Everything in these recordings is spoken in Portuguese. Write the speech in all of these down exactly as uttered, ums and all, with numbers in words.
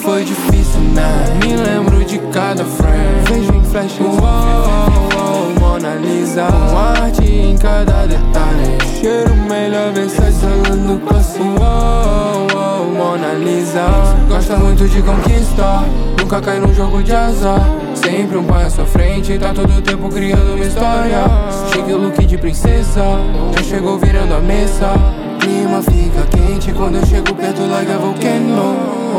foi difícil, né? Me lembro de cada frame, vejo em flash, uou, uou, Mona Lisa, com arte em cada detalhe. Cheiro melhor, Versace falando com assim, uou, uou, Mona Lisa. Gosta muito de conquistar, nunca cai num jogo de azar. Sempre um pai à sua frente, tá todo tempo criando uma história. Chique look de princesa, já chegou virando a mesa. Clima fica quente quando eu chego perto like a volcano.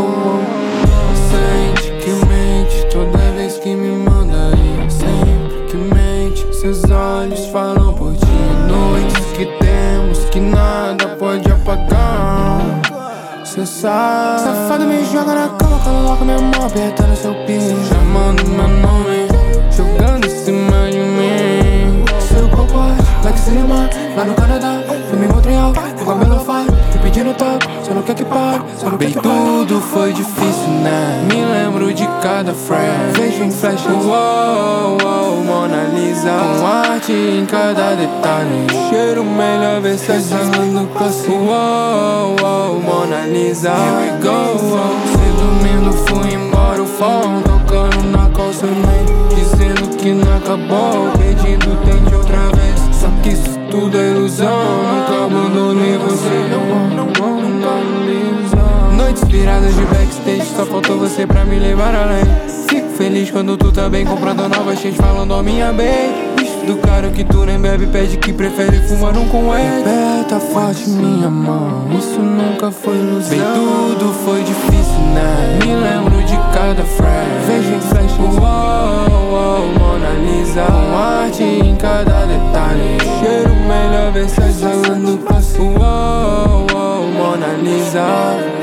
Sente que mente toda vez que me manda ir. Sempre que mente, seus olhos falam por ti. Noites que temos que nada pode apagar. Cê sabe, safado me joga na cama, coloca minha mão apertando seu piso, chamando meu nome, jogando em cima de mim. Seu corpo é like cinema, lá no Canadá, filme em Montreal, o cabelo faz, te pedindo top, só não quer que pare, só não quer que pare. Tudo foi difícil, né? Me lembro de cada frame, vejo em flash, uou, uou, Mona Lisa, com arte em cada detalhe. Cheiro melhor, Versace falando com assim, uou, uou, Mona Lisa. Here we go, cê dormindo, fui embora, o fone tocando na calça, dizendo que não acabou, pedindo tente outra vez. Só que isso tudo é ilusão, nunca abandonei você. Não, não, não, Mona Lisa. Noites viradas de backstage, só faltou você pra me levar além. Fico feliz quando tu tá bem, comprando novas shades, falando a minha bem. Do cara que tu nem bebe, pede que prefere fumar um com ele. Aperta forte minha mão, isso nunca foi ilusão. Bem, tudo foi difícil, né? Me lembro de cada frame, vejo em flash, uou, uou, Mona Lisa, com arte em cada detalhe. Cheiro melhor, Versace falando com assim, uou, uou, Mona Lisa.